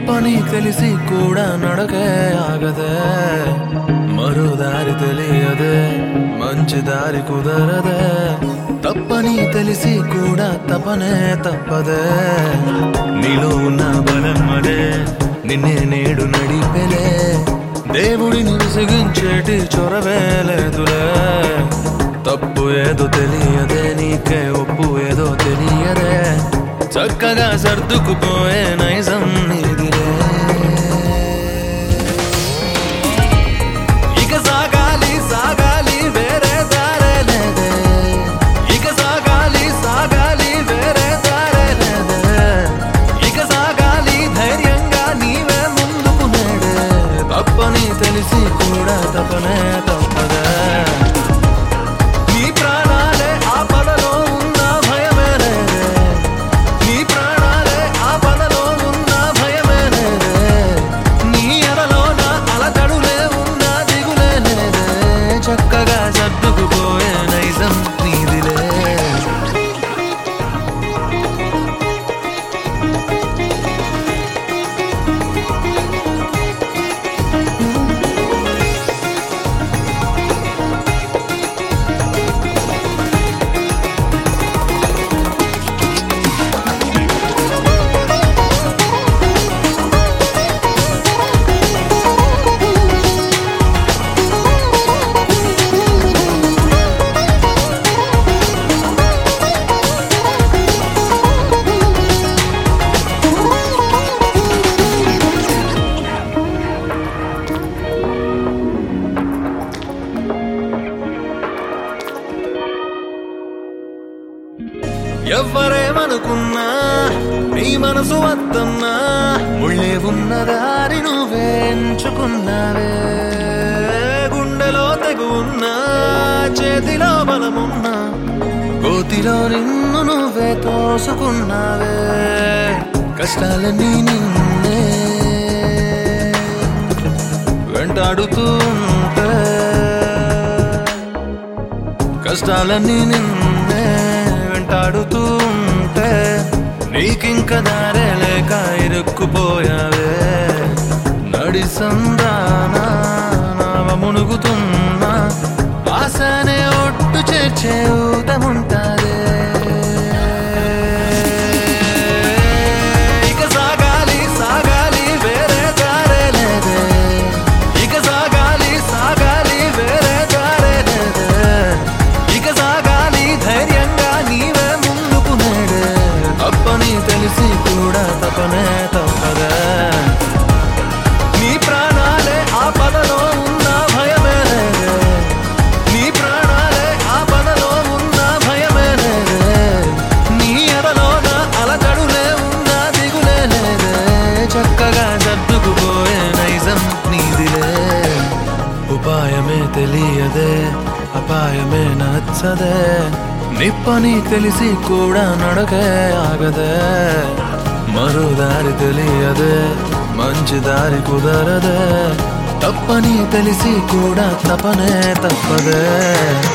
తప్పని తెలిసి కూడా నడకే ఆగదే మరో దారి తెలియదే మంచి దారి కుదరదే తప్పని తెలిసి కూడా తపనే తప్పదే నీలో ఉన్న బలం అదే నిన్నే నేడు నడిపెలే దేవుడిని విసిగించేటి చొరవే లేదులే తప్పు ఏదో తెలియదే నీకే ఒప్పు ఏదో తెలియదే చక్కగా సర్దుకుపోయే నైజం నీదిలే ఇక సాగాలి సాగాలి వేరే దారే లేదే ఇక సాగాలి సాగాలి వేరే దారే లేదే ఇక సాగాలి ధైర్యంగా నీవే ముందుకు నేడే తప్పని తెలిసి కూడా తపనే తప్పదే చక్కగా సర్దుకుపోయే నైజం నీదిలే ఎవ్వరేమనుకున్నా నీ మనసు వద్దన్నా ముళ్ళే ఉన్న దారి నువ్వే ఎంచుకున్నావే గుండెలో తెగు ఉన్నా చేతిలో బలమున్నా గోతిలో నిన్ను నువ్వే తోసుకున్నావే కష్టాలన్నీ నిన్నే వెంటాడుతూ ఉంటే కష్టాలన్నీ నిన్నే వెంటాడుతూ ఉంటే నీకింక దారే లేక ఇరుక్కుపోయావే నడి సంద్రాన నావ మునుగుతున్నా ఆశనే ఒట్టు చేర్చే ఊతముంటాదే ఇక సాగాలి సాగాలి వేరే దారే లేదే ఇక సాగాలి సాగాలి వేరే దారే లేదే ఇక సాగాలి ధైర్యంగా నీవే ముందుకు నేడే తప్పని తెలిసి కూడా తపనే తప్పదే నీ ప్రాణాలే ఆపదలో ఉన్న భయమే లేదే నీ ప్రాణాలే ఆపదలో ఉన్న భయమే లేదే నీ ఎదలోన అలజడులే ఉన్న దిగులే లేదే చక్కగా సర్దుకుపోయే నైజం నీదిలే ఉపాయమే తెలియదే అపాయమే నచ్చదే నిప్పని తెలిసి కూడా నడకే ఆగదే మరో దారి తెలియదే మంచి దారి కుదరదే తప్పని తెలిసి కూడా తపనే తప్పదే